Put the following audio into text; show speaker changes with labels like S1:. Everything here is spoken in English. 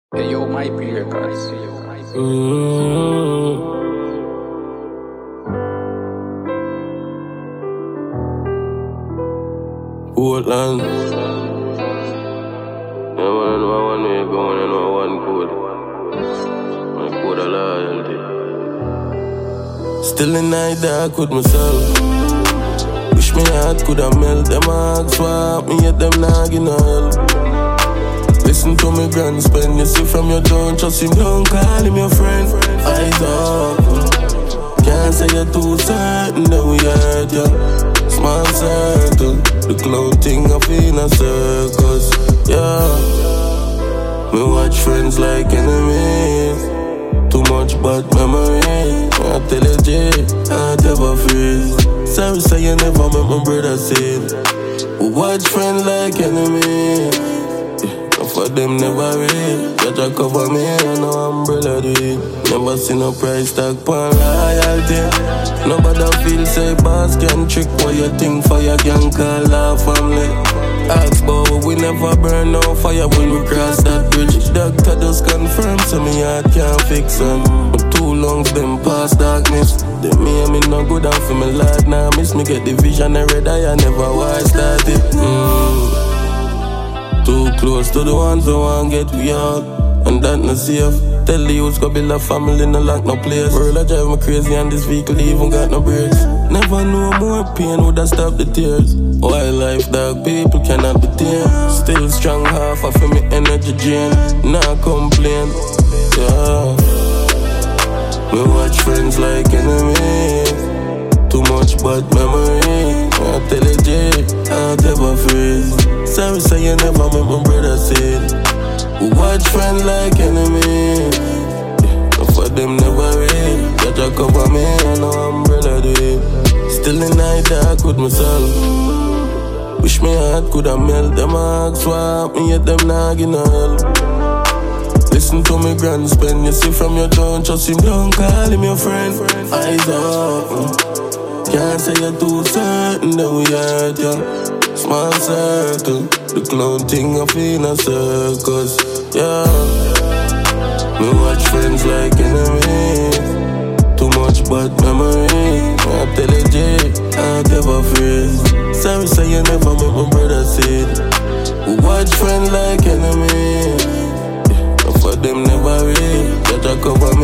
S1: Hey, yo, my beer, guys.
S2: Portland. Yeah, man, I know one way going, I know one code. My code of loyalty. Still in night dark with myself. Wish me heart coulda melt. Them ask swap me yet them nah give no help. Listen to me grand spend. You see from your don't trust him, don't call him your friend. Eyes open. Can't say you're too certain that we hurt you. Small circle, the clown thing up in a circus. Yeah, me watch friends like enemies. Too much bad memories. I tell you J, I never freeze. Sorry say you never met my brother say. We watch friends like enemies. For them never read. Judge a cover me and no umbrella do it. Never seen no price tag on loyalty. Nobody feel say boss can trick what you think for your gang call our family. Ask but we never burn no fire when we cross that bridge. Doctor just confirm so me heart can't fix them. But too long them past darkness. They me and me no good out for me lad now. Miss me get the vision and red eye I never why start it. Too close to the ones who want get we out, and that no safe. Tell the youths go build a family, no lock no place. World a drive me crazy and this vehicle even got no brakes. Never know more pain woulda stop the tears. Wildlife dog people cannot be tamed. Still strong half of me energy drain. Nah complain, yeah. We watch friends like enemies. Too much bad memory. I tell you J, I never freeze. Sorry say you never met my brother say. We watch friends like enemies. For them never read. Judge a cover me and no umbrella do it. Still in night dark with myself. Wish me heart coulda melt. Them ask swap me yet them nah give no help. Listen to me grand spend. You see from your don't trust him, don't call him your friend. Eyes open. Can't say you're too certain that we hurt you. Small circle, the clown thing up in a circus. Yeah, me watch friends like enemies. Too much bad memory. I tell you J, I never freeze. Sorry say you never met my brother say. We watch friends like enemies. For them never read. Judge a cover